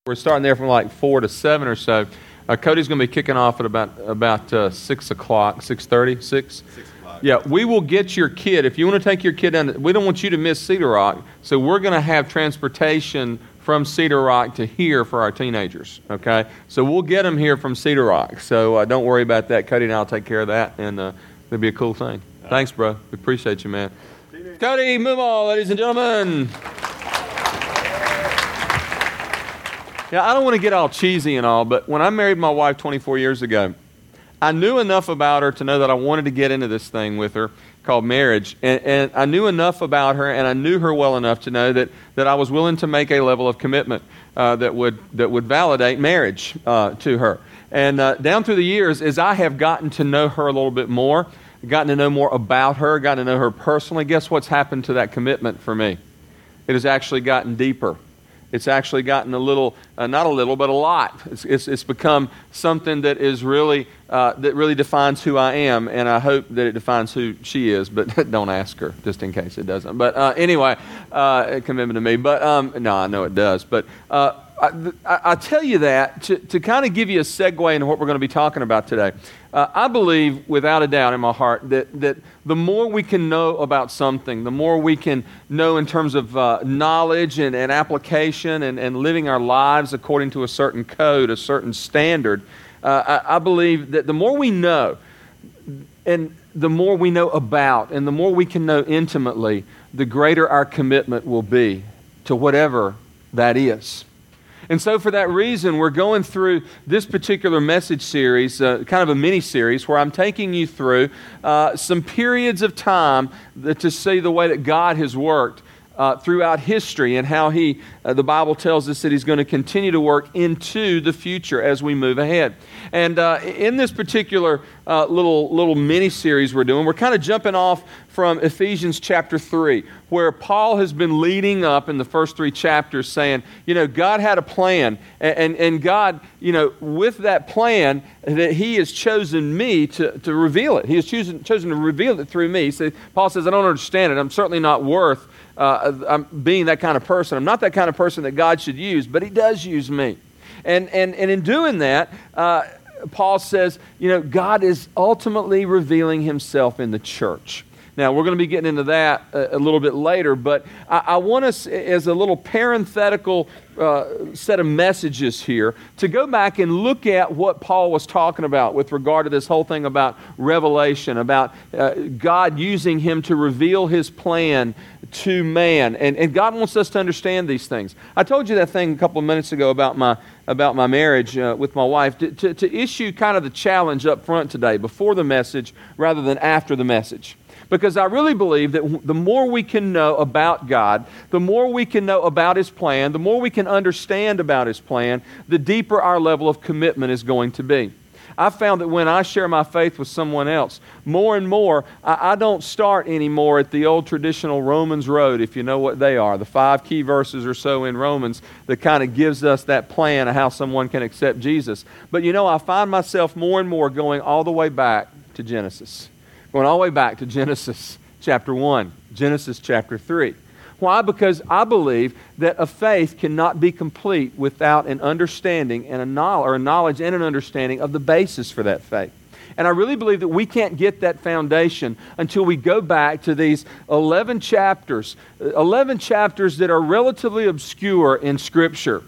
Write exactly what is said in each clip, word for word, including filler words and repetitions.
We're starting there from like four to seven or so. Uh, Cody's going to be kicking off at about about uh, six o'clock, six thirty, six. Six o'clock. Yeah, we will get your kid if you want to take your kid down. To, we don't want you to miss Cedar Rock, so we're going to have transportation from Cedar Rock to here for our teenagers. Okay, so we'll get them here from Cedar Rock. So uh, don't worry about that. Cody and I'll take care of that, and uh, it'll be a cool thing. All Thanks, bro. We appreciate you, man. Cody, move on, ladies and gentlemen. Yeah, I don't want to get all cheesy and all, but when I married my wife twenty-four years ago, I knew enough about her to know that I wanted to get into this thing with her called marriage. And, and I knew enough about her, and I knew her well enough to know that, that I was willing to make a level of commitment uh, that would that would validate marriage uh, to her. And uh, down through the years, as I have gotten to know her a little bit more, gotten to know more about her, gotten to know her personally, guess what's happened to that commitment for me? It has actually gotten deeper. It's actually gotten a little, uh, not a little, but a lot. It's, it's, it's become something that is really, uh, that really defines who I am, and I hope that it defines who she is, but don't ask her, just in case it doesn't. But uh, anyway, uh, a commitment to me. But um, no, I know it does. But uh, I, I, I tell you that to, to kind of give you a segue into what we're going to be talking about today. Uh, I believe, without a doubt in my heart, that, that the more we can know about something, the more we can know in terms of uh, knowledge and, and application and, and living our lives according to a certain code, a certain standard, uh, I, I believe that the more we know, and the more we know about, and the more we can know intimately, the greater our commitment will be to whatever that is. And so for that reason, we're going through this particular message series, uh, kind of a mini-series, where I'm taking you through uh, some periods of time that, to see the way that God has worked uh, throughout history and how He, uh, the Bible tells us that He's going to continue to work into the future as we move ahead. And uh, in this particular uh, little little mini-series we're doing, we're kind of jumping off from Ephesians chapter three, where Paul has been leading up in the first three chapters saying, you know, God had a plan, and, and, and God, you know, with that plan, that He has chosen me to, to reveal it. He has chosen, chosen to reveal it through me. So Paul says, I don't understand it. I'm certainly not worth uh, I'm being that kind of person. I'm not that kind of person that God should use, but He does use me. And, and, and in doing that, uh, Paul says, you know, God is ultimately revealing Himself in the church. Now, we're going to be getting into that a, a little bit later, but I, I want us, as a little parenthetical uh, set of messages here, to go back and look at what Paul was talking about with regard to this whole thing about revelation, about uh, God using him to reveal His plan to man. And, and God wants us to understand these things. I told you that thing a couple of minutes ago about my about my marriage uh, with my wife, to, to, to issue kind of the challenge up front today, before the message, rather than after the message. Because I really believe that the more we can know about God, the more we can know about His plan, the more we can understand about His plan, the deeper our level of commitment is going to be. I've found that when I share my faith with someone else, more and more, I, I don't start anymore at the old traditional Romans road, if you know what they are, the five key verses or so in Romans that kind of gives us that plan of how someone can accept Jesus. But you know, I find myself more and more going all the way back to Genesis. Going all the way back to Genesis chapter one, Genesis chapter three. Why? Because I believe that a faith cannot be complete without an understanding and a knowledge, or a knowledge and an understanding of the basis for that faith. And I really believe that we can't get that foundation until we go back to these eleven chapters, eleven chapters that are relatively obscure in Scripture,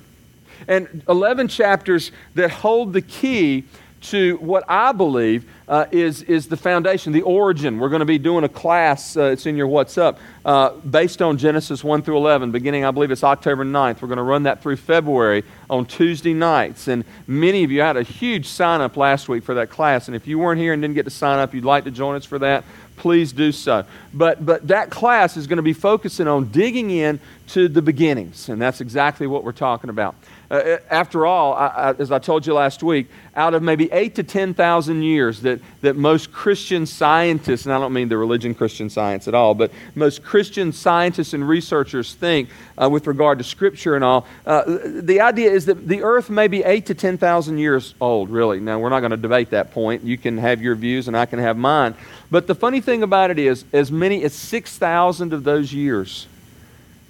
and eleven chapters that hold the key to what I believe uh, is, is the foundation, the origin. We're going to be doing a class, uh, it's in your What's Up, uh, based on Genesis one through eleven, beginning, I believe it's October ninth. We're going to run that through February on Tuesday nights. And many of you had a huge sign-up last week for that class. And if you weren't here and didn't get to sign up, you'd like to join us for that, please do so. But, but that class is going to be focusing on digging in to the beginnings. And that's exactly what we're talking about. Uh, after all, I, I, as I told you last week, out of maybe eight to ten thousand years that, that most Christian scientists, and I don't mean the religion Christian Science at all, but most Christian scientists and researchers think uh, with regard to Scripture and all, uh, the idea is that the earth may be eight to ten thousand years old, really. Now, we're not going to debate that point. You can have your views and I can have mine. But the funny thing about it is, as many as six thousand of those years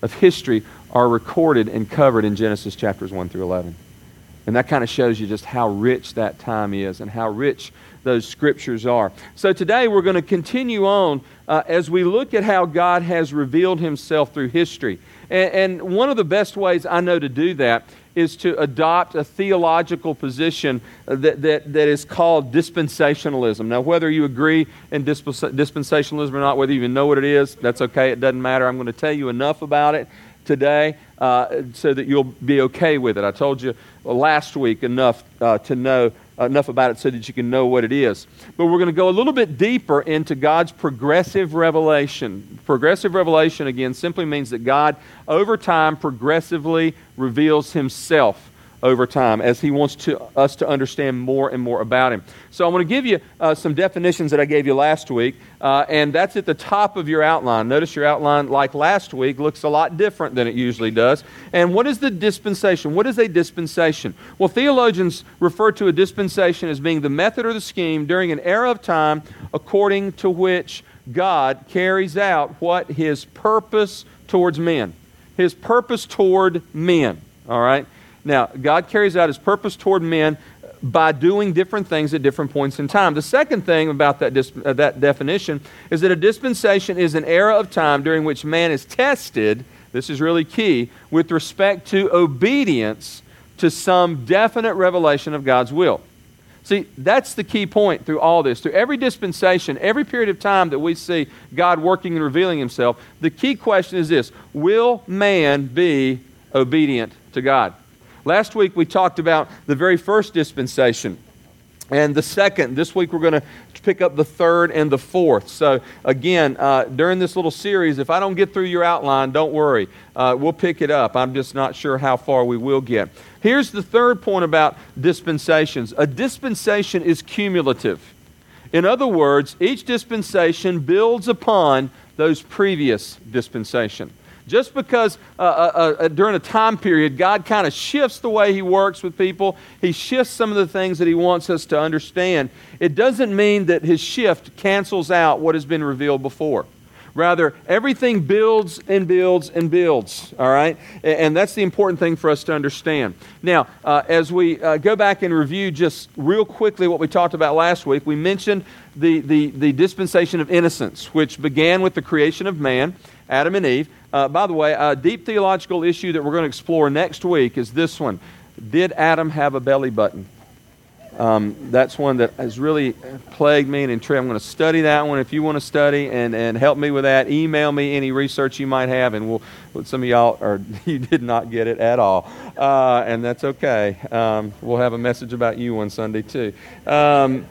of history are recorded and covered in Genesis chapters one through eleven. And that kind of shows you just how rich that time is and how rich those scriptures are. So today we're going to continue on uh, as we look at how God has revealed himself through history. And, and one of the best ways I know to do that is to adopt a theological position that, that, that is called dispensationalism. Now, whether you agree in dispens- dispensationalism or not, whether you even know what it is, that's okay. It doesn't matter. I'm going to tell you enough about it today uh, so that you'll be okay with it. I told you last week enough uh, to know uh, enough about it so that you can know what it is. But we're going to go a little bit deeper into God's progressive revelation. Progressive revelation, again, simply means that God, over time, progressively reveals himself over time as he wants to, us to understand more and more about him. So I'm going to give you uh, some definitions that I gave you last week, uh, and that's at the top of your outline. Notice your outline, like last week, looks a lot different than it usually does. And what is the dispensation? What is a dispensation? Well, theologians refer to a dispensation as being the method or the scheme during an era of time according to which God carries out what his purpose towards men. His purpose toward men, all right? Now, God carries out his purpose toward men by doing different things at different points in time. The second thing about that, dis- uh, that definition is that a dispensation is an era of time during which man is tested, this is really key, with respect to obedience to some definite revelation of God's will. See, that's the key point through all this. Through every dispensation, every period of time that we see God working and revealing himself, the key question is this: will man be obedient to God? Last week we talked about the very first dispensation and the second. This week we're going to pick up the third and the fourth. So again, uh, during this little series, if I don't get through your outline, don't worry. Uh, we'll pick it up. I'm just not sure how far we will get. Here's the third point about dispensations. A dispensation is cumulative. In other words, each dispensation builds upon those previous dispensations. Just because uh, uh, uh, during a time period, God kind of shifts the way he works with people, he shifts some of the things that he wants us to understand, it doesn't mean that his shift cancels out what has been revealed before. Rather, everything builds and builds and builds, all right? And that's the important thing for us to understand. Now, uh, as we uh, go back and review just real quickly what we talked about last week, we mentioned the, the, the dispensation of innocence, which began with the creation of man, Adam and Eve. Uh, by the way, a deep theological issue that we're going to explore next week is this one. Did Adam have a belly button? Um, that's one that has really plagued me and intrigued. I'm going to study that one. If you want to study and, and help me with that, email me any research you might have, and we'll. Some of y'all or you did not get it at all, uh, and that's okay. Um, we'll have a message about you one Sunday too. Um,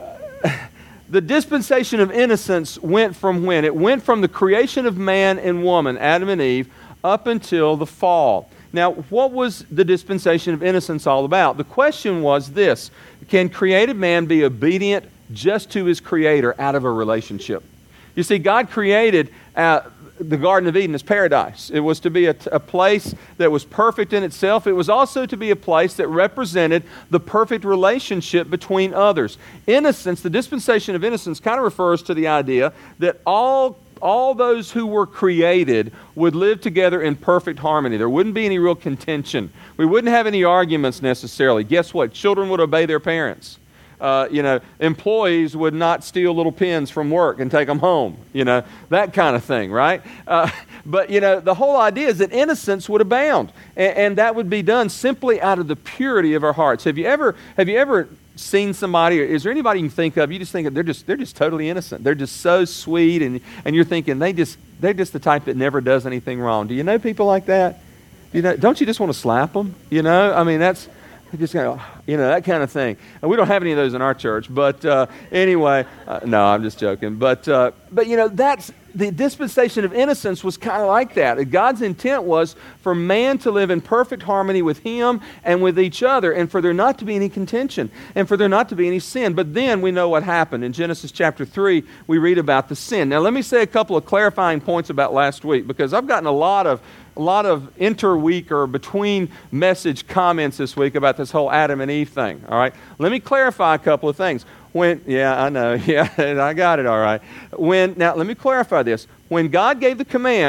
the dispensation of innocence went from when? It went from the creation of man and woman, Adam and Eve, up until the fall. Now, what was the dispensation of innocence all about? The question was this: can created man be obedient just to his Creator out of a relationship? You see, God created uh, the Garden of Eden as paradise. It was to be a, a place that was perfect in itself. It was also to be a place that represented the perfect relationship between others. Innocence, the dispensation of innocence, kind of refers to the idea that all all those who were created would live together in perfect harmony. There wouldn't be any real contention. We wouldn't have any arguments necessarily. Guess what? Children would obey their parents. Uh, you know, employees would not steal little pens from work and take them home. You know, that kind of thing, right? Uh, but, you know, the whole idea is that innocence would abound. And, and that would be done simply out of the purity of our hearts. Have you ever, have you ever seen somebody, or is there anybody you can think of, you just think they're just they're just totally innocent. They're just so sweet, and and you're thinking they just they're just the type that never does anything wrong. Do you know people like that? You know, don't you just want to slap them? You know, I mean, that's just kind of, you know, that kind of thing. And we don't have any of those in our church, but uh, anyway, uh, no, I'm just joking. But uh, but you know, that's the dispensation of innocence was kind of like that. God's intent was for man to live in perfect harmony with Him and with each other, and for there not to be any contention, and for there not to be any sin. But then we know what happened. In Genesis chapter three, we read about the sin. Now let me say a couple of clarifying points about last week, because I've gotten a lot of a lot of interweek or between message comments this week about this whole Adam and Eve thing. All right, let me clarify a couple of things. When, yeah, I know, yeah, I got it, all right. When, now, let me clarify this. When God gave the command,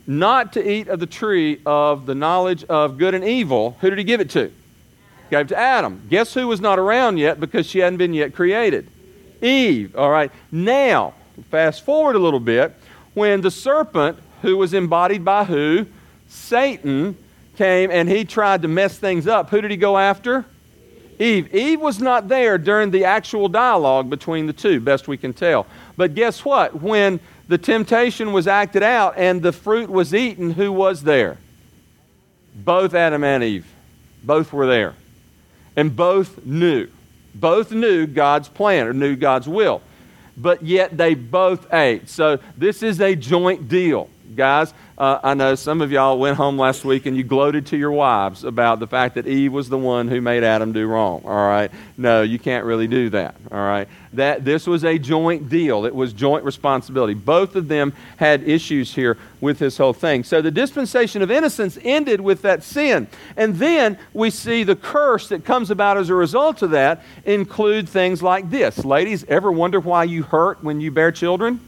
not to eat of the tree of the knowledge of good and evil, who did he give it to? Gave to Adam. Guess who was not around yet because she hadn't been yet created? Eve. All right. Now, fast forward a little bit. When the serpent, who was embodied by who? Satan, came and he tried to mess things up. Who did he go after? Eve. Eve was not there during the actual dialogue between the two, best we can tell. But guess what? When the temptation was acted out and the fruit was eaten, who was there? Both Adam and Eve. Both were there. And both knew. Both knew God's plan or knew God's will. But yet they both ate. So this is a joint deal. Guys, uh, I know some of y'all went home last week and you gloated to your wives about the fact that Eve was the one who made Adam do wrong. All right? No, you can't really do that. All right? That this was a joint deal. It was joint responsibility. Both of them had issues here with this whole thing. So the dispensation of innocence ended with that sin. And then we see the curse that comes about as a result of that include things like this. Ladies, ever wonder why you hurt when you bear children?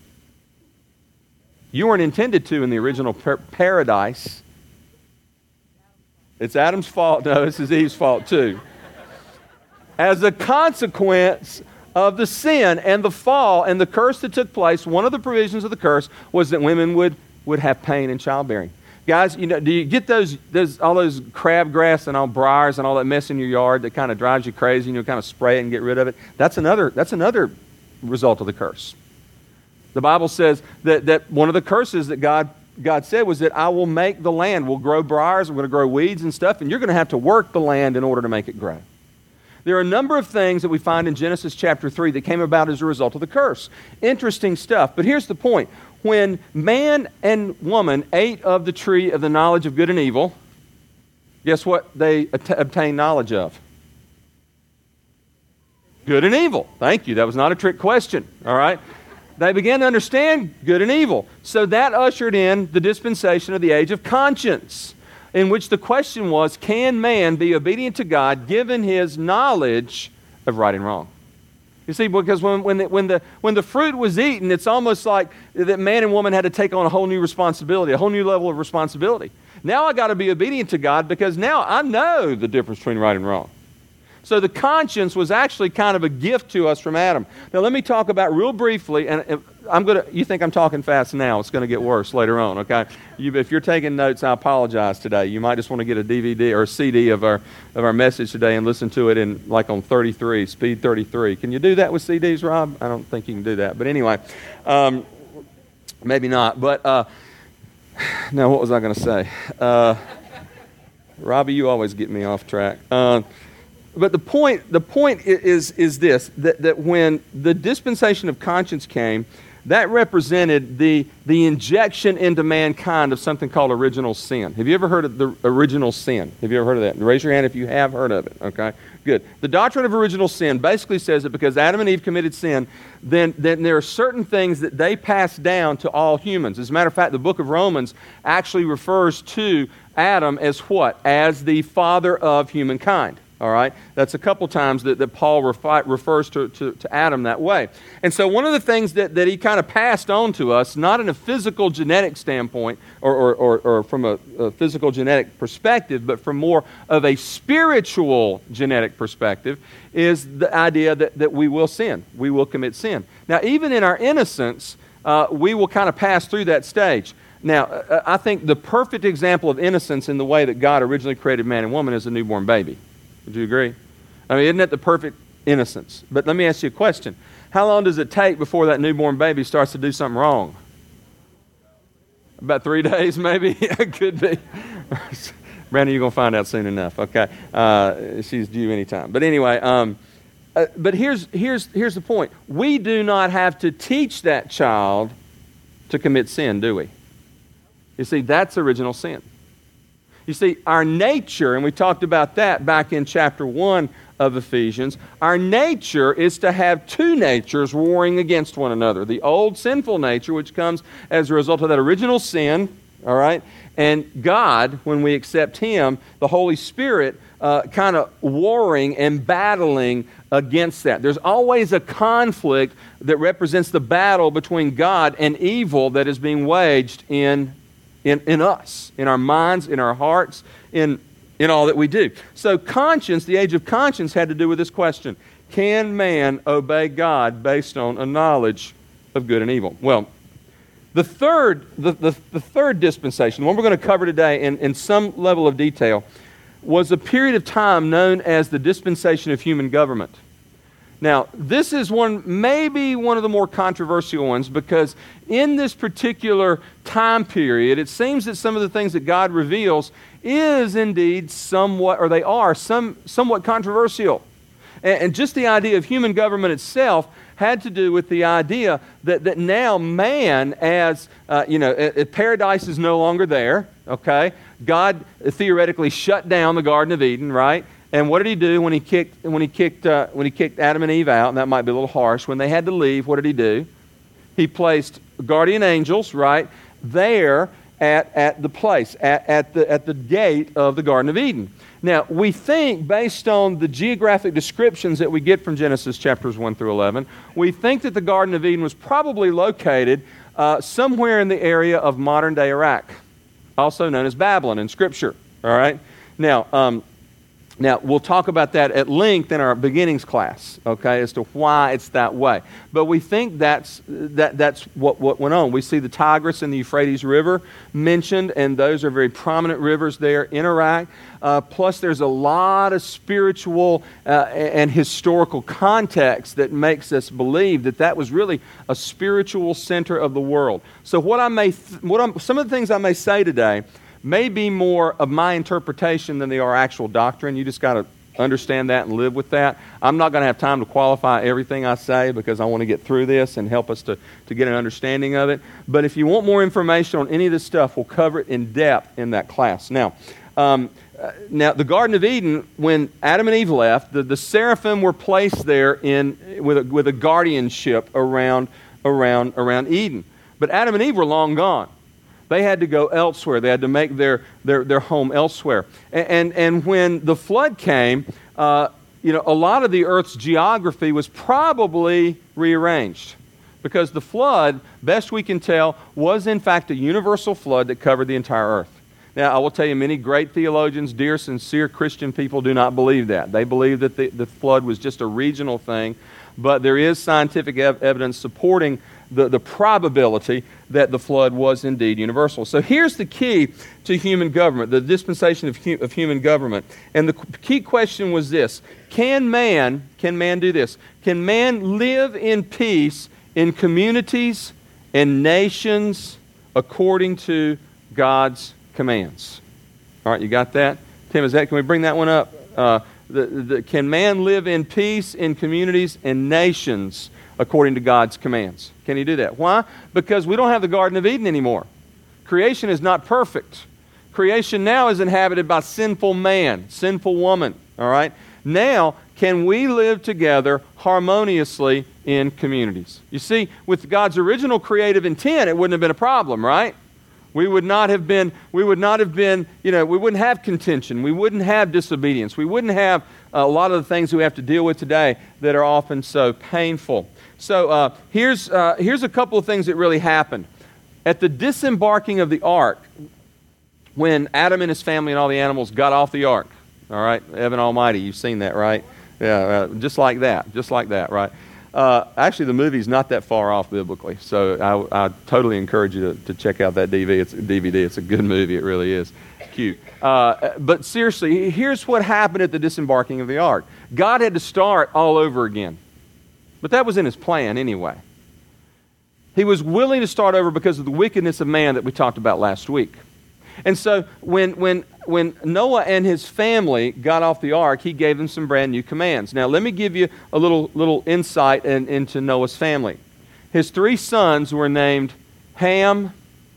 You weren't intended to in the original par- paradise. It's Adam's fault. No, this is Eve's fault too. As a consequence of the sin and the fall and the curse that took place, one of the provisions of the curse was that women would, would have pain in childbearing. Guys, you know, do you get those, those all those crabgrass and all briars and all that mess in your yard that kind of drives you crazy and you kind of spray it and get rid of it? That's another, that's another result of the curse. The Bible says that, that one of the curses that God, God said was that I will make the land, we'll grow briars, we're going to grow weeds and stuff, and you're going to have to work the land in order to make it grow. There are a number of things that we find in Genesis chapter three that came about as a result of the curse. Interesting stuff. But here's the point. When man and woman ate of the tree of the knowledge of good and evil, guess what they at- obtained knowledge of? Good and evil. Thank you. That was not a trick question. All right? They began to understand good and evil. So that ushered in the dispensation of the age of conscience, in which the question was, can man be obedient to God given his knowledge of right and wrong? You see, because when, when, the, when, the, when the fruit was eaten, it's almost like that man and woman had to take on a whole new responsibility, a whole new level of responsibility. Now I got to be obedient to God because now I know the difference between right and wrong. So the conscience was actually kind of a gift to us from Adam. Now let me talk about real briefly, and I'm going to, you think I'm talking fast now, it's going to get worse later on, okay? You, if you're taking notes, I apologize today. You might just want to get a D V D or a C D of our of our message today and listen to it in like on thirty-three, speed thirty-three. Can you do that with C Ds, Rob? I don't think you can do that. But anyway, um, maybe not. But uh, now what was I going to say? Uh, Robbie, you always get me off track. Uh, But the point, the point is, is this, that, that when the dispensation of conscience came, that represented the, the injection into mankind of something called original sin. Have you ever heard of the original sin? Have you ever heard of that? Raise your hand if you have heard of it, okay? Good. The doctrine of original sin basically says that because Adam and Eve committed sin, then, then there are certain things that they pass down to all humans. As a matter of fact, the book of Romans actually refers to Adam as what? As the father of humankind. All right? That's a couple times that, that Paul refi- refers to, to, to Adam that way. And so one of the things that, that he kind of passed on to us, not in a physical genetic standpoint or, or, or, or from a, a physical genetic perspective, but from more of a spiritual genetic perspective, is the idea that, that we will sin. We will commit sin. Now, even in our innocence, uh, we will kind of pass through that stage. Now, uh, I think the perfect example of innocence in the way that God originally created man and woman is a newborn baby. Would you agree? I mean, isn't that the perfect innocence? But let me ask you a question. How long does it take before that newborn baby starts to do something wrong? About three days, maybe? It could be. Brandon, you're going to find out soon enough, okay? Uh, she's due anytime. But anyway, um, uh, but here's, here's, here's the point. We do not have to teach that child to commit sin, do we? You see, that's original sin. You see, our nature, and we talked about that back in chapter one of Ephesians, our nature is to have two natures warring against one another. The old sinful nature, which comes as a result of that original sin, all right, and God, when we accept Him, the Holy Spirit, uh, kind of warring and battling against that. There's always a conflict that represents the battle between God and evil that is being waged in in, in us, in our minds, in our hearts, in, in all that we do. So conscience, the age of conscience, had to do with this question. Can man obey God based on a knowledge of good and evil? Well, the third, the, the, the third dispensation, the one we're going to cover today in, in some level of detail, was a period of time known as the dispensation of human government. Now, this is one, maybe one of the more controversial ones, because in this particular time period, it seems that some of the things that God reveals is indeed somewhat, or they are some, somewhat controversial. And, and just the idea of human government itself had to do with the idea that, that now man, as, uh, you know, uh, paradise is no longer there, okay? God theoretically shut down the Garden of Eden, right? And what did he do when he kicked when he kicked uh, when he kicked Adam and Eve out? And that might be a little harsh. When they had to leave, what did he do? He placed guardian angels right there at, at the place, at, at the at the gate of the Garden of Eden. Now we think, based on the geographic descriptions that we get from Genesis chapters one through eleven, we think that the Garden of Eden was probably located uh, somewhere in the area of modern day Iraq, also known as Babylon in Scripture. All right. Now. Um, Now, we'll talk about that at length in our beginnings class, okay, as to why it's that way. But we think that's that that's what, what went on. We see the Tigris and the Euphrates River mentioned, and those are very prominent rivers there in Iraq. Uh, plus, there's a lot of spiritual uh, and historical context that makes us believe that that was really a spiritual center of the world. So what I may, th- what I'm, some of the things I may say today may be more of my interpretation than they are actual doctrine. You just got to understand that and live with that. I'm not going to have time to qualify everything I say because I want to get through this and help us to, to get an understanding of it. But if you want more information on any of this stuff, we'll cover it in depth in that class. Now, um, uh, now the Garden of Eden, when Adam and Eve left, the, the seraphim were placed there in with a, with a guardianship around around around Eden. But Adam and Eve were long gone. They had to go elsewhere. They had to make their, their, their home elsewhere. And, and, and when the flood came, uh, you know, a lot of the earth's geography was probably rearranged. Because the flood, best we can tell, was in fact a universal flood that covered the entire earth. Now, I will tell you, many great theologians, dear, sincere Christian people do not believe that. They believe that the, the flood was just a regional thing. But there is scientific ev- evidence supporting the, the probability that the flood was indeed universal. So here's the key to human government, the dispensation of, hu- of human government. And the key question was this: Can man, can man do this? Can man live in peace in communities and nations according to God's commands? All right, you got that? Tim, is that, can we bring that one up? Uh, the, the, can man live in peace in communities and nations according to God's commands? Can he do that? Why? Because we don't have the Garden of Eden anymore. Creation is not perfect. Creation now is inhabited by sinful man, sinful woman. All right? Now, can we live together harmoniously in communities? You see, with God's original creative intent, it wouldn't have been a problem, right? We would not have been, we would not have been, you know, we wouldn't have contention. We wouldn't have disobedience. We wouldn't have a lot of the things we have to deal with today that are often so painful. So uh, here's, uh, here's a couple of things that really happened. At the disembarking of the ark, when Adam and his family and all the animals got off the ark, all right, Evan Almighty, you've seen that, right? Yeah, uh, just like that, just like that, right? Uh, actually, the movie's not that far off biblically, so I, I totally encourage you to, to check out that D V D. It's, D V D. It's a good movie. It really is. Cute. Uh, but seriously, here's what happened at the disembarking of the ark. God had to start all over again. But that was in his plan anyway. He was willing to start over because of the wickedness of man that we talked about last week. And so when, when, when Noah and his family got off the ark, he gave them some brand new commands. Now, let me give you a little, little insight in, into Noah's family. His three sons were named Ham,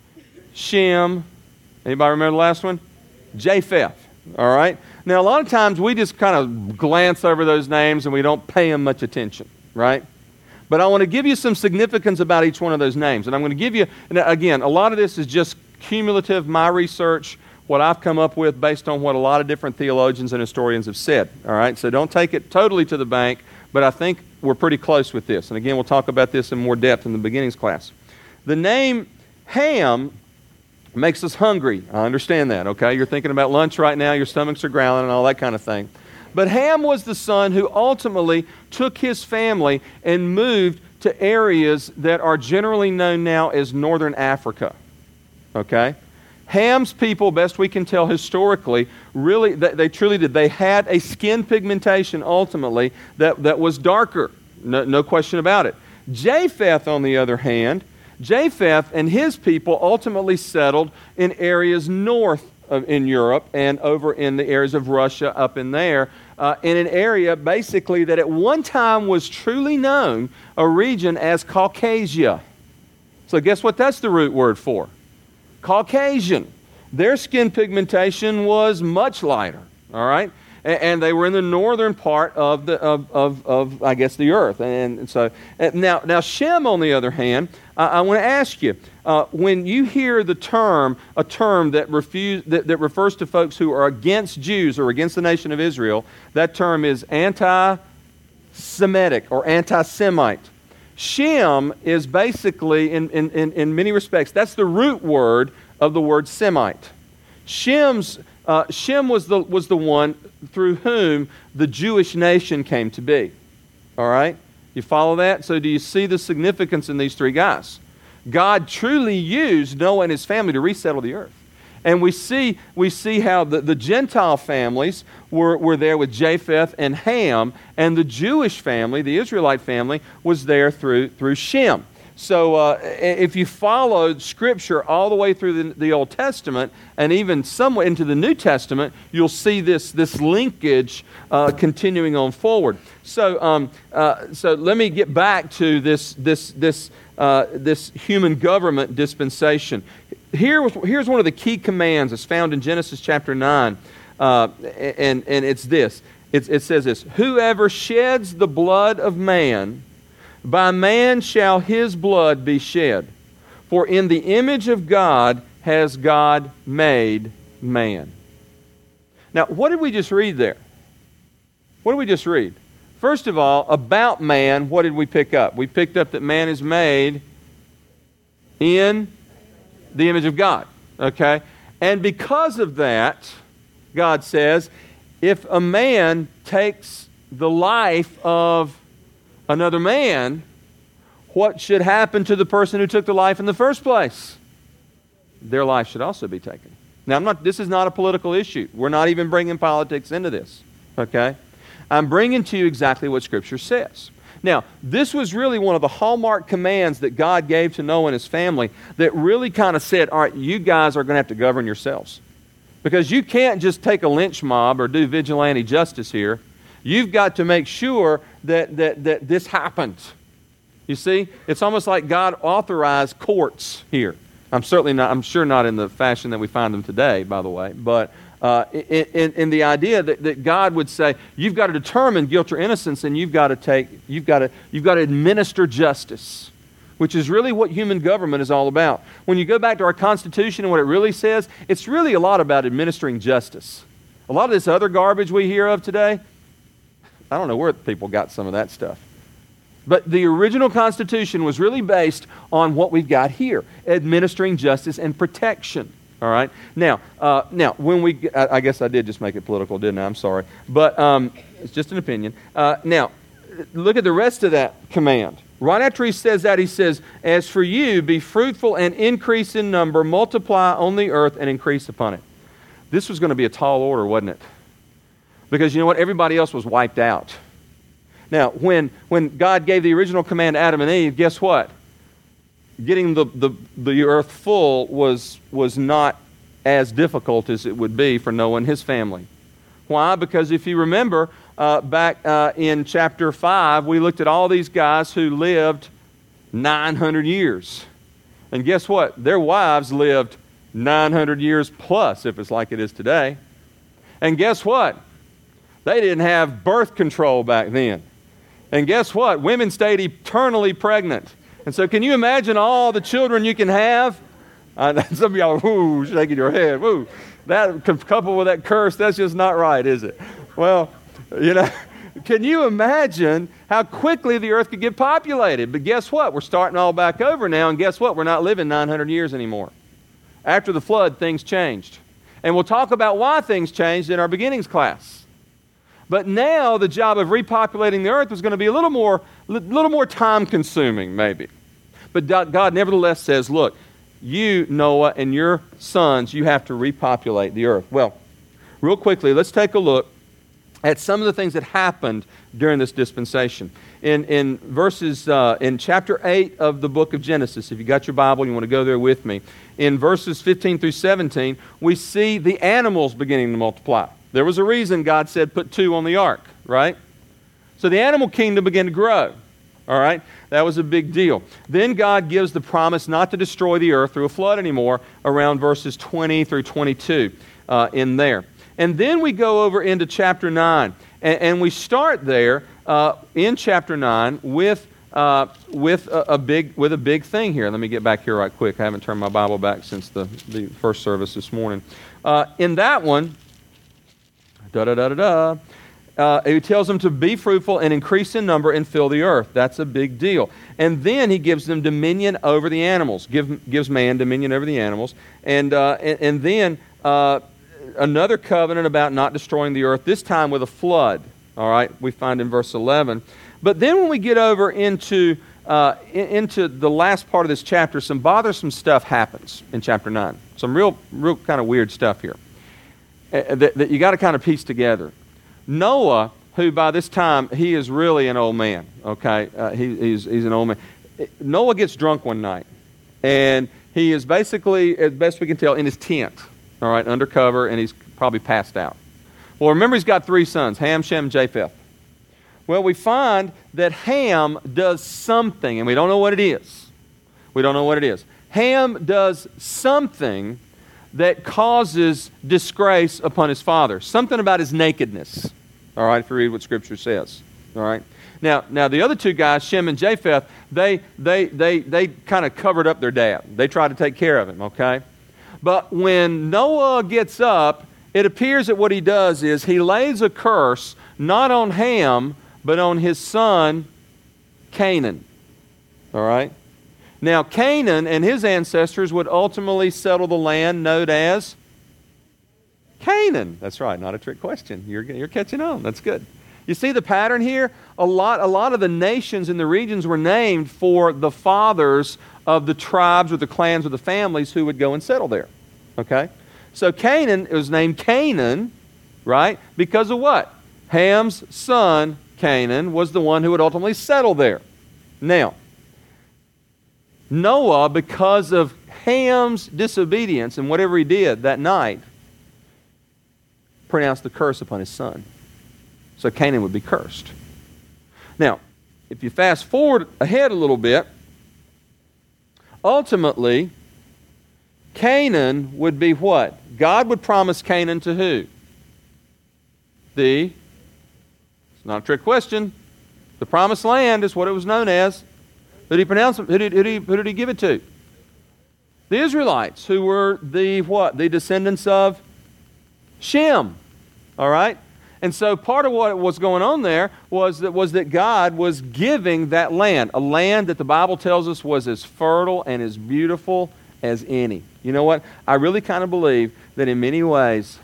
Shem, anybody remember the last one? Japheth, all right? Now, a lot of times we just kind of glance over those names and we don't pay them much attention, right? But I want to give you some significance about each one of those names. And I'm going to give you, and again, a lot of this is just cumulative, my research, what I've come up with based on what a lot of different theologians and historians have said. All right, so don't take it totally to the bank, but I think we're pretty close with this. And again, we'll talk about this in more depth in the beginnings class. The name Ham makes us hungry. I understand that, okay? You're thinking about lunch right now, your stomachs are growling and all that kind of thing. But Ham was the son who ultimately took his family and moved to areas that are generally known now as northern Africa, okay? Ham's people, best we can tell historically, really, they, they truly did. They had a skin pigmentation ultimately that, that was darker, no, no question about it. Japheth, on the other hand, Japheth and his people ultimately settled in areas north of, in Europe and over in the areas of Russia up in there, uh, in an area basically that at one time was truly known, a region as Caucasia. So guess what that's the root word for? Caucasian. Their skin pigmentation was much lighter, all right? And, and they were in the northern part of, the, of, of, of I guess, the earth. And, and so, and now, now Shem, on the other hand, I, I want to ask you, uh, when you hear the term, a term that, refuse, that, that refers to folks who are against Jews or against the nation of Israel, that term is anti-Semitic or anti-Semite. Shem is basically, in, in, in, in many respects, that's the root word of the word Semite. Shem's, uh, Shem was the, was the one through whom the Jewish nation came to be. All right? You follow that? So do you see the significance in these three guys? God truly used Noah and his family to resettle the earth. And we see we see how the, the Gentile families were, were there with Japheth and Ham, and the Jewish family, the Israelite family, was there through through Shem. So uh, if you follow Scripture all the way through the, the Old Testament and even somewhat into the New Testament, you'll see this, this linkage uh, continuing on forward. So um, uh, so let me get back to this this this uh, this human government dispensation. Here, here's one of the key commands that's found in Genesis chapter nine, uh, and, and it's this. It, it says this, whoever sheds the blood of man, by man shall his blood be shed. For in the image of God has God made man. Now, what did we just read there? What did we just read? First of all, about man, what did we pick up? We picked up that man is made in the image of God, okay? And because of that, God says, if a man takes the life of another man, what should happen to the person who took the life in the first place? Their life should also be taken. Now, I'm not. This is not a political issue. We're not even bringing politics into this, okay? I'm bringing to you exactly what Scripture says. Now, this was really one of the hallmark commands that God gave to Noah and his family that really kind of said, all right, you guys are going to have to govern yourselves. Because you can't just take a lynch mob or do vigilante justice here. You've got to make sure that, that, that this happens. You see, it's almost like God authorized courts here. I'm certainly not, I'm sure not in the fashion that we find them today, by the way, but Uh, in, in the idea that, that God would say, you've got to determine guilt or innocence, and you've got to take, you've got to, you've got to administer justice, which is really what human government is all about. When you go back to our Constitution and what it really says, it's really a lot about administering justice. A lot of this other garbage we hear of today, I don't know where people got some of that stuff. But the original Constitution was really based on what we've got here, administering justice and protection. All right. Now, uh, now, when we, I, I guess I did just make it political, didn't I? I'm sorry, but um, it's just an opinion. Uh, now, look at the rest of that command. Right after he says that, he says, "As for you, be fruitful and increase in number, multiply on the earth and increase upon it." This was going to be a tall order, wasn't it? Because you know what? Everybody else was wiped out. Now, when when God gave the original command to Adam and Eve, guess what? Getting the, the, the earth full was, was not as difficult as it would be for Noah and his family. Why? Because if you remember, uh, back uh, in chapter five, we looked at all these guys who lived nine hundred years. And guess what? Their wives lived nine hundred years plus, if it's like it is today. And guess what? They didn't have birth control back then. And guess what? Women stayed eternally pregnant. And so can you imagine all the children you can have? Uh, some of y'all are woo, shaking your head. Woo. That coupled with that curse, that's just not right, is it? Well, you know, can you imagine how quickly the earth could get populated? But guess what? We're starting all back over now, and guess what? We're not living nine hundred years anymore. After the flood, things changed. And we'll talk about why things changed in our beginnings class. But now the job of repopulating the earth was going to be a little more, little more time-consuming, maybe. But God nevertheless says, look, you, Noah, and your sons, you have to repopulate the earth. Well, real quickly, let's take a look at some of the things that happened during this dispensation. In, in verses, uh, in chapter eight of the book of Genesis, if you got your Bible, you want to go there with me. In verses fifteen through seventeen, we see the animals beginning to multiply. There was a reason God said put two on the ark, right? So the animal kingdom began to grow, all right? That was a big deal. Then God gives the promise not to destroy the earth through a flood anymore around verses twenty through twenty-two uh, in there. And then we go over into chapter nine, and, and we start there uh, in chapter nine with uh, with a, a big with a big thing here. Let me get back here right quick. I haven't turned my Bible back since the, the first service this morning. Uh, in that one, da da da da da. Uh, he tells them to be fruitful and increase in number and fill the earth. That's a big deal. And then he gives them dominion over the animals. Give, gives man dominion over the animals. And uh, and, and then uh, another covenant about not destroying the earth, this time with a flood. All right, we find in verse eleven. But then when we get over into uh, into the last part of this chapter, some bothersome stuff happens in chapter nine. Some real, real kind of weird stuff here uh, that, that you got to kind of piece together. Noah, who by this time, he is really an old man, okay? Uh, he, he's, he's an old man. Noah gets drunk one night, and he is basically, as best we can tell, in his tent, all right, undercover, and he's probably passed out. Well, remember he's got three sons, Ham, Shem, and Japheth. Well, we find that Ham does something, and we don't know what it is. We don't know what it is. Ham does something that causes disgrace upon his father. Something about his nakedness. All right, if you read what Scripture says. All right. Now, now the other two guys, Shem and Japheth, they they they they kind of covered up their dad. They tried to take care of him. Okay. But when Noah gets up, it appears that what he does is he lays a curse not on Ham, but on his son Canaan. All right. Now, Canaan and his ancestors would ultimately settle the land known as Canaan. That's right, not a trick question. You're, you're catching on. That's good. You see the pattern here? A lot, a lot of the nations in the regions were named for the fathers of the tribes or the clans or the families who would go and settle there. Okay? So Canaan, it was named Canaan, right? Because of what? Ham's son, Canaan, was the one who would ultimately settle there. Now, Noah, because of Ham's disobedience and whatever he did that night, pronounced the curse upon his son. So Canaan would be cursed. Now, if you fast forward ahead a little bit, ultimately, Canaan would be what? God would promise Canaan to who? The, it's not a trick question, the promised land is what it was known as. Who did he pronounce them? Who did, who, did he, who did he give it to? The Israelites, who were the what? The descendants of Shem. All right? And so part of what was going on there was that, was that God was giving that land, a land that the Bible tells us was as fertile and as beautiful as any. You know what? I really kind of believe that in many ways,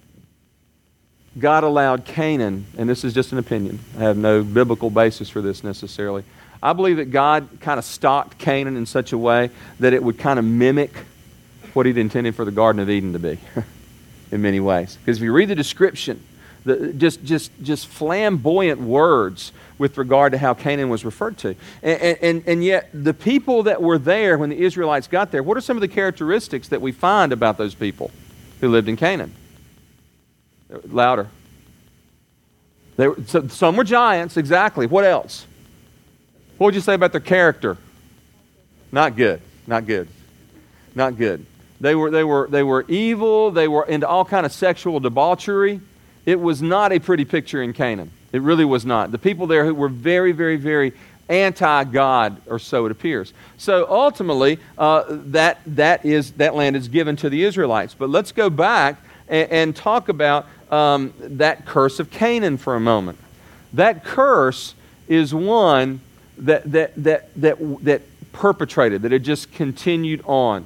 God allowed Canaan, and this is just an opinion, I have no biblical basis for this necessarily, I believe that God kind of stocked Canaan in such a way that it would kind of mimic what He'd intended for the Garden of Eden to be in many ways. Because if you read the description, the, just, just, just flamboyant words with regard to how Canaan was referred to. And, and, and yet the people that were there when the Israelites got there, what are some of the characteristics that we find about those people who lived in Canaan? Louder. They were, so, some were giants, exactly. What else? What would you say about their character? Not good. Not good. Not good. They were they were they were evil. They were into all kind of sexual debauchery. It was not a pretty picture in Canaan. It really was not. The people there who were very, very, very anti-God, or so it appears. So ultimately, uh, that that is that land is given to the Israelites. But let's go back and, and talk about um, that curse of Canaan for a moment. That curse is one that that that that that perpetrated, that it just continued on.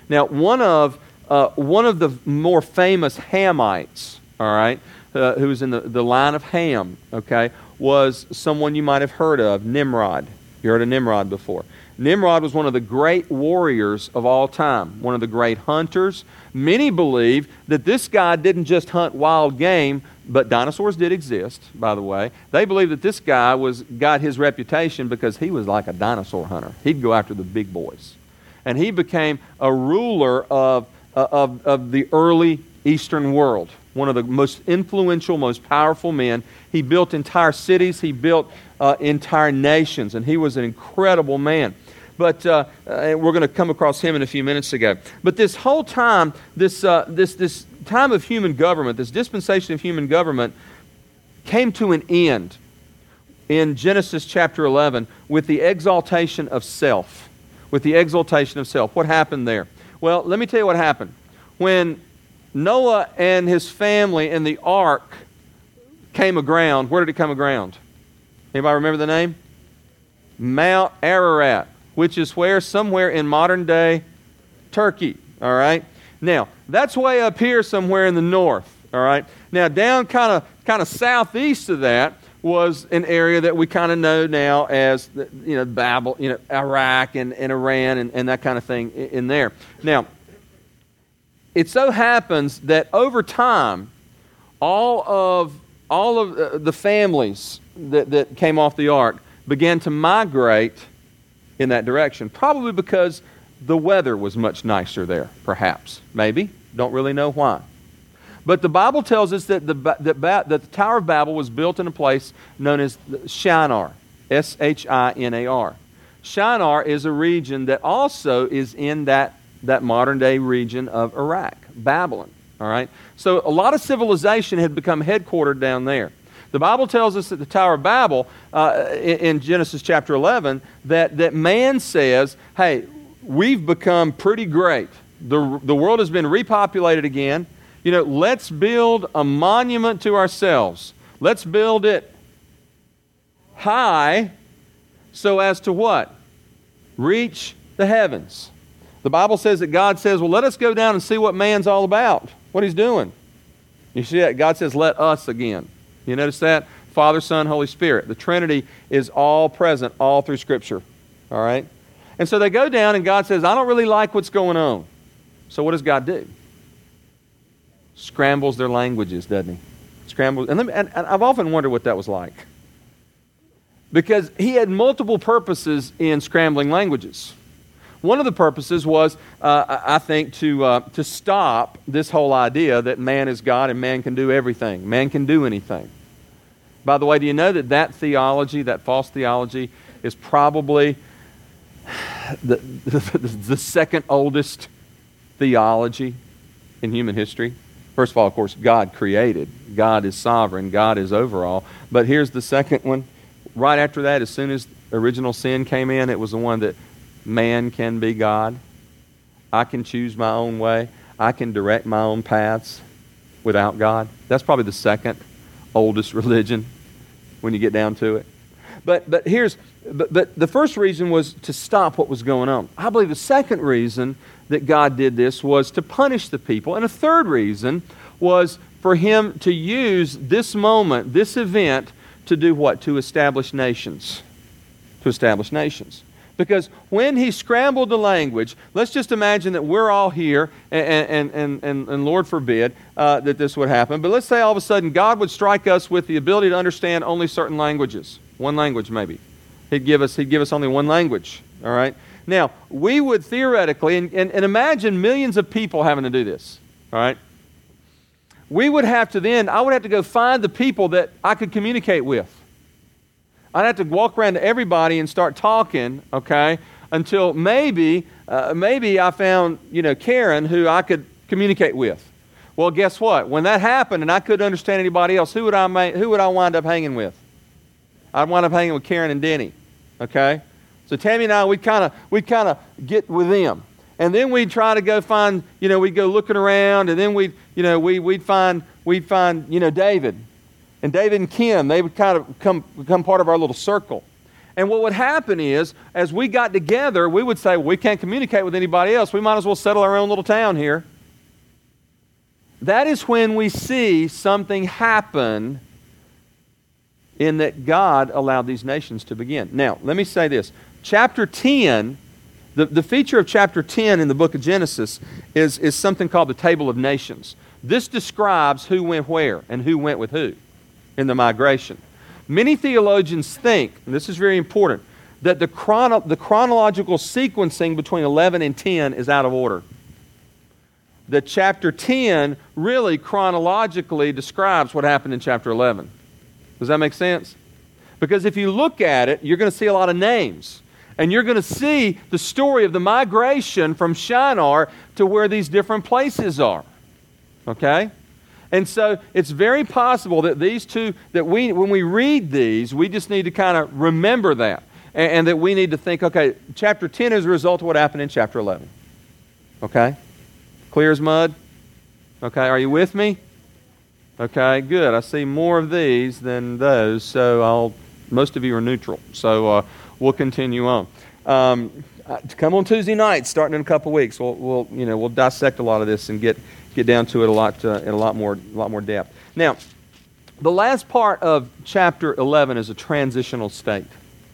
Now, one of uh, one of the more famous Hamites, all right, uh, who was in the, the line of Ham, okay, was someone you might have heard of, Nimrod. You heard of Nimrod before. Nimrod was one of the great warriors of all time, one of the great hunters. Many believe that this guy didn't just hunt wild game, but dinosaurs did exist, by the way. They believe that this guy was got his reputation because he was like a dinosaur hunter. He'd go after the big boys. And he became a ruler of, of, of the early Eastern world, one of the most influential, most powerful men. He built entire cities. He built uh, entire nations, and he was an incredible man. But uh, uh, we're going to come across him in a few minutes ago. But this whole time, this uh, this this time of human government, this dispensation of human government, came to an end in Genesis chapter eleven with the exaltation of self. With the exaltation of self. What happened there? Well, let me tell you what happened. When Noah and his family and the ark came aground, where did it come aground? Anybody remember the name? Mount Ararat, which is where? Somewhere in modern-day Turkey, all right? Now, that's way up here somewhere in the north, all right? Now, down kind of kind of southeast of that was an area that we kind of know now as, you know, Babel, you know, Iraq and, and Iran and, and that kind of thing in there. Now, it so happens that over time, all of all of the families that, that came off the ark began to migrate in that direction, probably because the weather was much nicer there, perhaps, maybe. Don't really know why. But the Bible tells us that the, that, that the Tower of Babel was built in a place known as Shinar, S H I N A R. Shinar is a region that also is in that, that modern-day region of Iraq, Babylon. All right? So a lot of civilization had become headquartered down there. The Bible tells us that the Tower of Babel, uh, in, in Genesis chapter eleven, that, that man says, hey, we've become pretty great. The, the world has been repopulated again. You know, let's build a monument to ourselves. Let's build it high so as to what? Reach the heavens. The Bible says that God says, well, let us go down and see what man's all about, what he's doing. You see that? God says, let us again. You notice that? Father, Son, Holy Spirit. The Trinity is all present all through Scripture. All right? And so they go down and God says, I don't really like what's going on. So what does God do? Scrambles their languages, doesn't he? Scrambles. And, me, and, and I've often wondered what that was like. Because he had multiple purposes in scrambling languages. One of the purposes was, uh, I think, to uh, to stop this whole idea that man is God and man can do everything. Man can do anything. By the way, do you know that that theology, that false theology, is probably the, the, the second oldest theology in human history? First of all, of course, God created. God is sovereign. God is over all. But here's the second one. Right after that, as soon as original sin came in, it was the one that man can be God. I can choose my own way. I can direct my own paths without God. That's probably the second oldest religion when you get down to it. But but here's but, but the first reason was to stop what was going on. I believe the second reason that God did this was to punish the people. And a third reason was for him to use this moment, this event, to do what? To establish nations. To establish nations. Because when he scrambled the language, let's just imagine that we're all here, and, and, and, and, and Lord forbid uh, that this would happen, but let's say all of a sudden God would strike us with the ability to understand only certain languages. One language maybe. He'd give us, he'd give us only one language. All right? Now, we would theoretically, and, and, and imagine millions of people having to do this. All right? We would have to then, I would have to go find the people that I could communicate with. I'd have to walk around to everybody and start talking, okay, until maybe, uh, maybe I found, you know, Karen, who I could communicate with. Well, guess what? When that happened and I couldn't understand anybody else, who would I ma- who would I wind up hanging with? I'd wind up hanging with Karen and Denny, okay? So Tammy and I, we'd kind of we'd kind of get with them, and then we'd try to go find, you know, we'd go looking around, and then we'd, you know, we we'd find we'd find, you know, David. And David and Kim, they would kind of become, become part of our little circle. And what would happen is, as we got together, we would say, well, we can't communicate with anybody else. We might as well settle our own little town here. That is when we see something happen in that God allowed these nations to begin. Now, let me say this. Chapter ten, the, the feature of chapter ten in the book of Genesis is, is something called the Table of Nations. This describes who went where and who went with who in the migration. Many theologians think, and this is very important, that the, chrono, the chronological sequencing between eleven and ten is out of order. That chapter ten really chronologically describes what happened in chapter eleven. Does that make sense? Because if you look at it, you're going to see a lot of names. And you're going to see the story of the migration from Shinar to where these different places are. Okay? And so it's very possible that these two, that we, when we read these, we just need to kind of remember that. And, and that we need to think, okay, chapter ten is a result of what happened in chapter eleven. Okay? Clear as mud? Okay, are you with me? Okay, good. I see more of these than those, so I'll, most of you are neutral. So uh, we'll continue on. Um, come on Tuesday night, starting in a couple weeks. We'll, we'll, you know, we'll dissect a lot of this and get get down to it a lot uh, in a lot more, a lot more depth. Now, the last part of chapter eleven is a transitional state.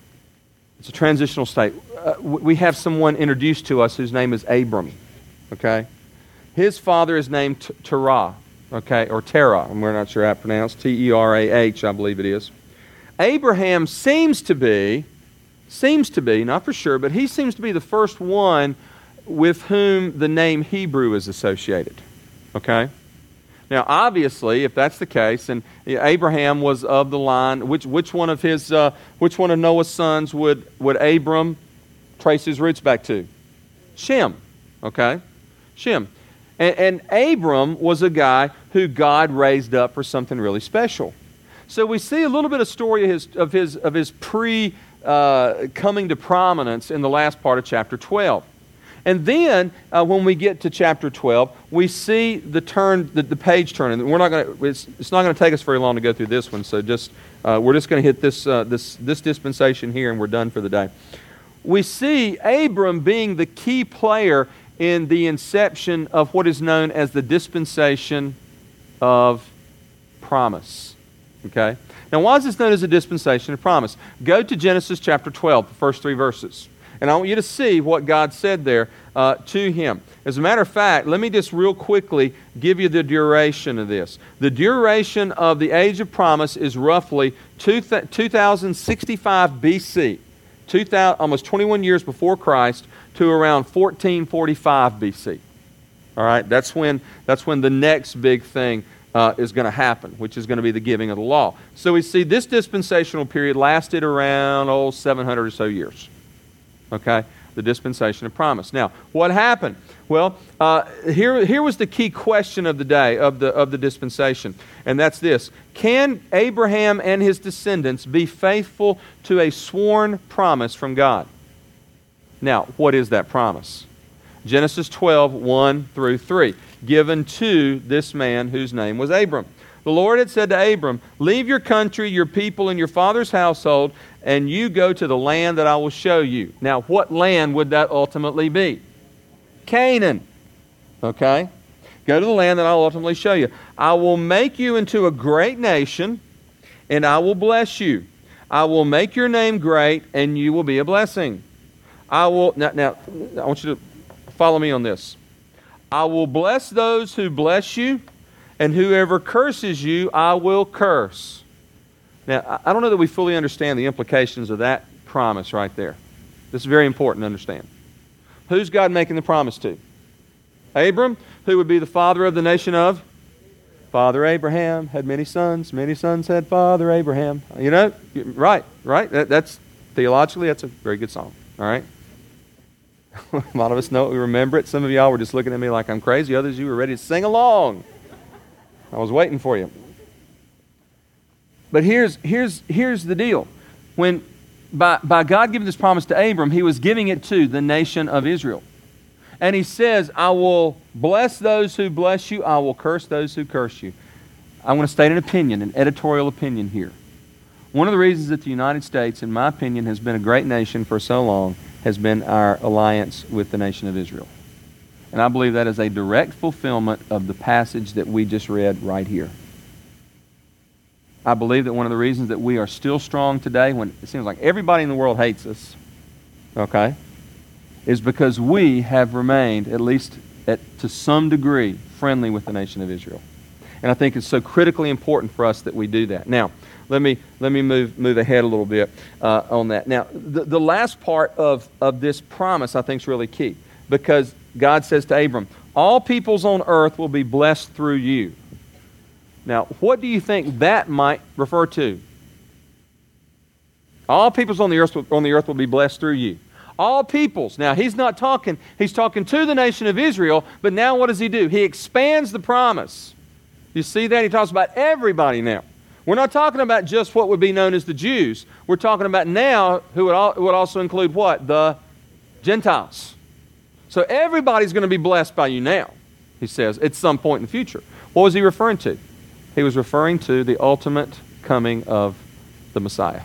It's a transitional state. Uh, we have someone introduced to us whose name is Abram. Okay, his father is named Terah. Okay, or Terah. We're not sure how to pronounce T E R A H, I believe it is. Abraham seems to be, seems to be, not for sure, but he seems to be the first one with whom the name Hebrew is associated. Okay? Now, obviously, if that's the case, and Abraham was of the line, which which one of his, uh, which one of Noah's sons would would Abram trace his roots back to? Shem. Okay, Shem, and, and Abram was a guy who God raised up for something really special. So we see a little bit of story of his of his of his pre uh, coming to prominence in the last part of chapter twelve. And then, uh, when we get to chapter twelve, we see the turn, the, the page turn, and we're not going to. It's, it's not going to take us very long to go through this one. So just uh, we're just going to hit this uh, this this dispensation here, and we're done for the day. We see Abram being the key player in the inception of what is known as the dispensation of promise. Okay. Now, why is this known as a dispensation of promise? Go to Genesis chapter twelve, the first three verses. And I want you to see what God said there uh, to him. As a matter of fact, let me just real quickly give you the duration of this. The duration of the age of promise is roughly two thousand sixty-five B C, two thousand, almost twenty-one years before Christ, to around fourteen forty-five B C. All right, that's when that's when the next big thing uh, is going to happen, which is going to be the giving of the law. So we see this dispensational period lasted around oh seven hundred or so years. Okay, the dispensation of promise. Now, what happened? Well, uh, here, here was the key question of the day, of the, of the dispensation, and that's this. Can Abraham and his descendants be faithful to a sworn promise from God? Now, what is that promise? Genesis twelve, one through three, given to this man whose name was Abram. The Lord had said to Abram, "Leave your country, your people, and your father's household, and you go to the land that I will show you." Now, what land would that ultimately be? Canaan. Okay? Go to the land that I'll ultimately show you. "I will make you into a great nation, and I will bless you. I will make your name great, and you will be a blessing. I will..." Now, now I want you to follow me on this. "I will bless those who bless you, and whoever curses you, I will curse." Now, I don't know that we fully understand the implications of that promise right there. This is very important to understand. Who's God making the promise to? Abram, who would be the father of the nation of? Father Abraham had many sons. Many sons had Father Abraham. You know, right, right. That, that's theologically, that's a very good song. All right. A lot of us know it. We remember it. Some of y'all were just looking at me like I'm crazy. Others of you were ready to sing along. I was waiting for you. But here's here's here's the deal. When by by God giving this promise to Abram, he was giving it to the nation of Israel. And he says, "I will bless those who bless you, I will curse those who curse you." I want to state an opinion, an editorial opinion here. One of the reasons that the United States, in my opinion, has been a great nation for so long has been our alliance with the nation of Israel. And I believe that is a direct fulfillment of the passage that we just read right here. I believe that one of the reasons that we are still strong today, when it seems like everybody in the world hates us, okay, is because we have remained, at least at, to some degree, friendly with the nation of Israel. And I think it's so critically important for us that we do that. Now, let me let me move move ahead a little bit uh, on that. Now, the, the last part of, of this promise I think is really key, because God says to Abram, all peoples on earth will be blessed through you. Now, what do you think that might refer to? All peoples on the earth on the earth will be blessed through you. All peoples. Now, he's not talking, he's talking to the nation of Israel, but now what does he do? He expands the promise. You see that? He talks about everybody now. We're not talking about just what would be known as the Jews. We're talking about now who would, al- would also include what? The Gentiles. So everybody's going to be blessed by you now, he says, at some point in the future. What was he referring to? He was referring to the ultimate coming of the Messiah.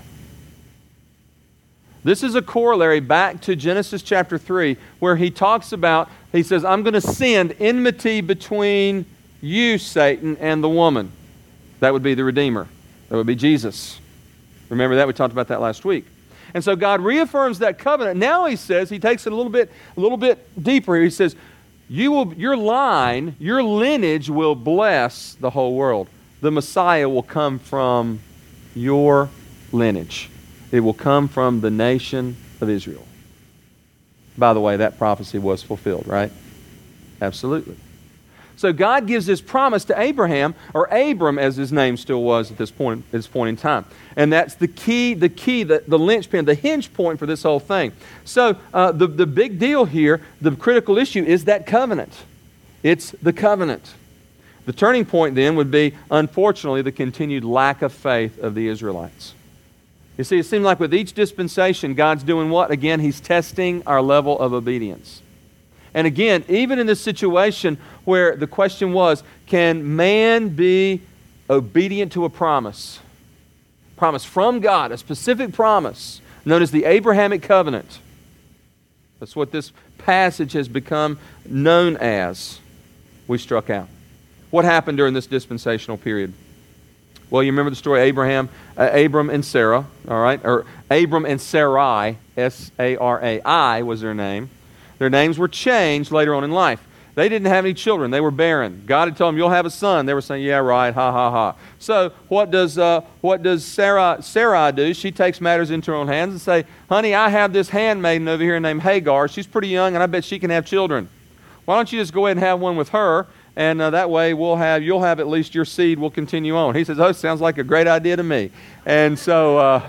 This is a corollary back to Genesis chapter three, where he talks about, he says, I'm going to send enmity between you, Satan, and the woman. That would be the Redeemer. That would be Jesus. Remember that? We talked about that last week. And so God reaffirms that covenant. Now he says, he takes it a little bit, a little bit deeper. He says, you will, your line, your lineage will bless the whole world. The Messiah will come from your lineage. It will come from the nation of Israel. By the way, that prophecy was fulfilled, right? Absolutely. So God gives this promise to Abraham, or Abram as his name still was at this point, at this point in time. And that's the key, the key, the, the linchpin, the hinge point for this whole thing. So uh, the, the big deal here, the critical issue is that covenant. It's the covenant. The turning point then would be, unfortunately, the continued lack of faith of the Israelites. You see, it seems like with each dispensation, God's doing what? Again, He's testing our level of obedience. And again, even in this situation where the question was, can man be obedient to a promise? Promise from God, a specific promise known as the Abrahamic covenant. That's what this passage has become known as. We struck out. What happened during this dispensational period? Well, you remember the story of Abraham, uh, Abram and Sarah, all right? Or Abram and Sarai, S A R A I was their name. Their names were changed later on in life. They didn't have any children. They were barren. God had told them, you'll have a son. They were saying, yeah, right, ha, ha, ha. So what does uh, what does Sarah, Sarah do? She takes matters into her own hands and say, honey, I have this handmaiden over here named Hagar. She's pretty young, and I bet she can have children. Why don't you just go ahead and have one with her, and uh, that way we'll have you'll have at least your seed will continue on. He says, oh, sounds like a great idea to me. And so, uh,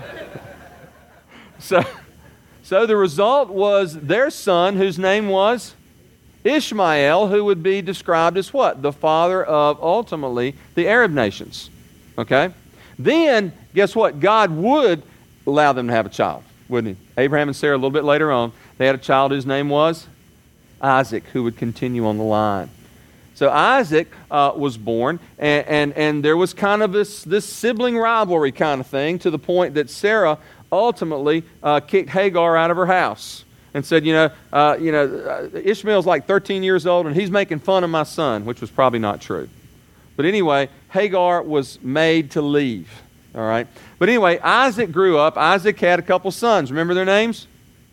so... So the result was their son, whose name was Ishmael, who would be described as what? The father of, ultimately, the Arab nations. Okay? Then, guess what? God would allow them to have a child, wouldn't He? Abraham and Sarah, a little bit later on, they had a child whose name was Isaac, who would continue on the line. So Isaac uh, was born, and, and, and there was kind of this, this sibling rivalry kind of thing, to the point that Sarah ultimately uh, kicked Hagar out of her house and said, you know, uh, you know, uh, Ishmael's like thirteen years old and he's making fun of my son, which was probably not true. But anyway, Hagar was made to leave. All right. But anyway, Isaac grew up. Isaac had a couple sons. Remember their names?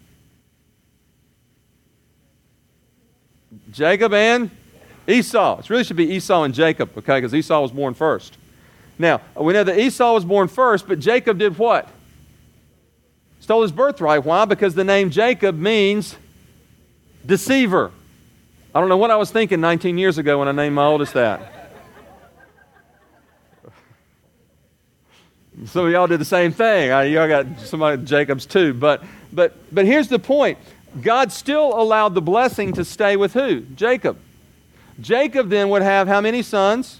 Jacob and Esau. It really should be Esau and Jacob, okay, because Esau was born first. Now, we know that Esau was born first, but Jacob did what? Stole his birthright. Why? Because the name Jacob means deceiver. I don't know what I was thinking nineteen years ago when I named my oldest that. Some of y'all did the same thing. I, y'all got somebody Jacob's too. But, but, but here's the point. God still allowed the blessing to stay with who? Jacob. Jacob then would have how many sons?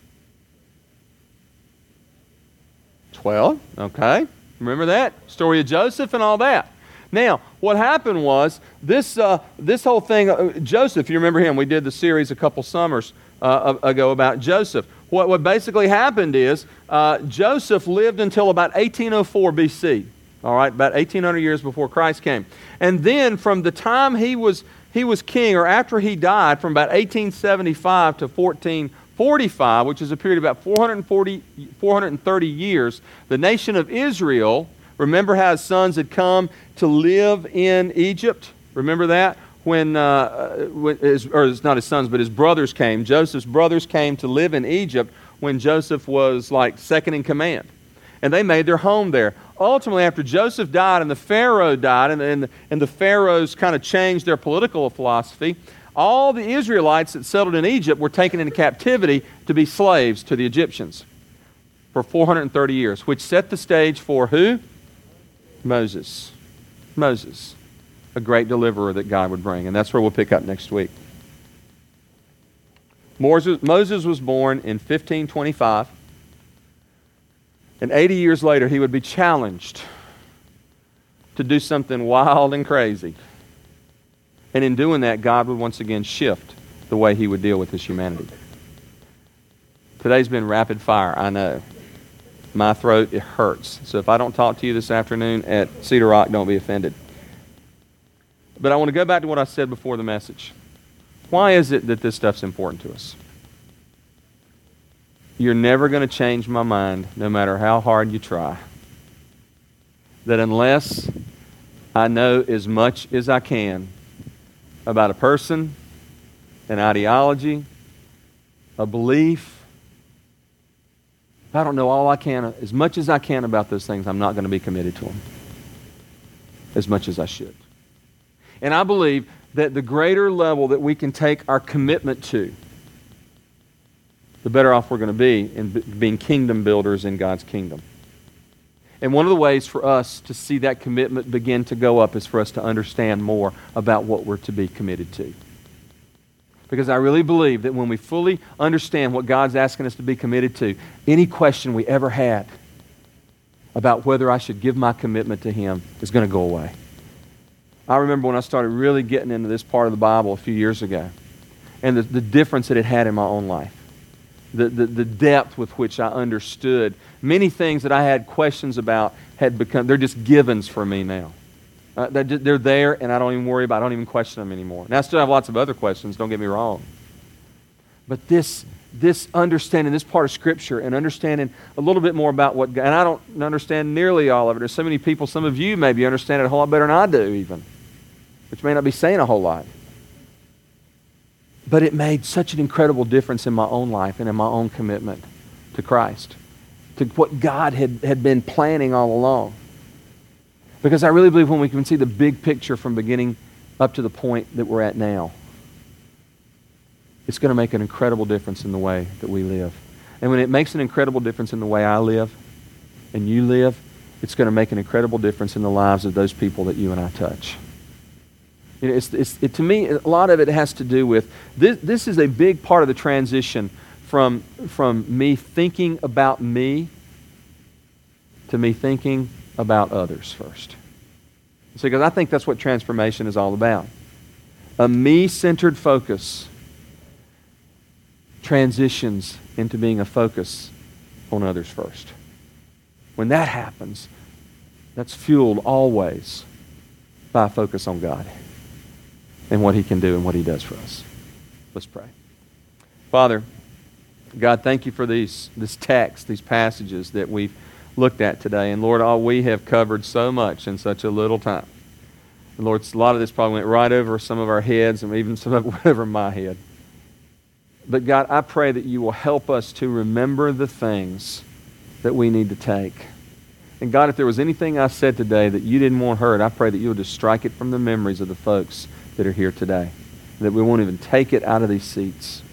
Twelve. Okay. Remember that? Story of Joseph and all that. Now, what happened was, this uh, this whole thing, uh, Joseph, you remember him, we did the series a couple summers uh, ago about Joseph. what, what basically happened is uh, Joseph lived until about eighteen oh four B C, all right, about eighteen hundred years before Christ came. And then from the time he was, he was king, or after he died, from about eighteen seventy-five to fourteen forty-five, which is a period of about four hundred forty, four hundred thirty years, the nation of Israel, remember how his sons had come to live in Egypt? Remember that? When, uh, when his, or it's not his sons, but his brothers came. Joseph's brothers came to live in Egypt when Joseph was like second in command. And they made their home there. Ultimately, after Joseph died and the Pharaoh died, and, and, and the Pharaohs kind of changed their political philosophy, all the Israelites that settled in Egypt were taken into captivity to be slaves to the Egyptians for four hundred thirty years, which set the stage for who? Moses. Moses. A great deliverer that God would bring. And that's where we'll pick up next week. Moses, Moses was born in fifteen twenty-five. And eighty years later, he would be challenged to do something wild and crazy. And in doing that, God would once again shift the way he would deal with his humanity. Today's been rapid fire, I know. My throat, it hurts. So if I don't talk to you this afternoon at Cedar Rock, don't be offended. But I want to go back to what I said before the message. Why is it that this stuff's important to us? You're never going to change my mind, no matter how hard you try, that unless I know as much as I can about a person, an ideology, a belief, if I don't know all I can, as much as I can about those things, I'm not going to be committed to them as much as I should. And I believe that the greater level that we can take our commitment to, the better off we're going to be in b- being kingdom builders in God's kingdom. And one of the ways for us to see that commitment begin to go up is for us to understand more about what we're to be committed to. Because I really believe that when we fully understand what God's asking us to be committed to, any question we ever had about whether I should give my commitment to Him is going to go away. I remember when I started really getting into this part of the Bible a few years ago, and the, the difference that it had in my own life. The, the, the depth with which I understood many things that I had questions about had become, they're just givens for me now. Uh, they're, they're there, and I don't even worry about it. I don't even question them anymore. Now, I still have lots of other questions, don't get me wrong. But this, this understanding, this part of Scripture, and understanding a little bit more about what God, and I don't understand nearly all of it. There's so many people, some of you maybe understand it a whole lot better than I do even, which may not be saying a whole lot. But it made such an incredible difference in my own life and in my own commitment to Christ, to what God had, had been planning all along. Because I really believe when we can see the big picture from beginning up to the point that we're at now, it's going to make an incredible difference in the way that we live. And when it makes an incredible difference in the way I live and you live, it's going to make an incredible difference in the lives of those people that you and I touch. You know, it's, it's, it, to me, a lot of it has to do with, this, this is a big part of the transition from, from me thinking about me to me thinking about others first. So, because I think that's what transformation is all about. A me-centered focus transitions into being a focus on others first. When that happens, that's fueled always by a focus on God and what He can do and what He does for us. Let's pray. Father, God, thank you for these this text, these passages that we've looked at today. And Lord, all we have covered so much in such a little time. And Lord, a lot of this probably went right over some of our heads and even some of it went over my head. But God, I pray that you will help us to remember the things that we need to take. And God, if there was anything I said today that you didn't want heard, I pray that you'll just strike it from the memories of the folks that are here today. That we won't even take it out of these seats.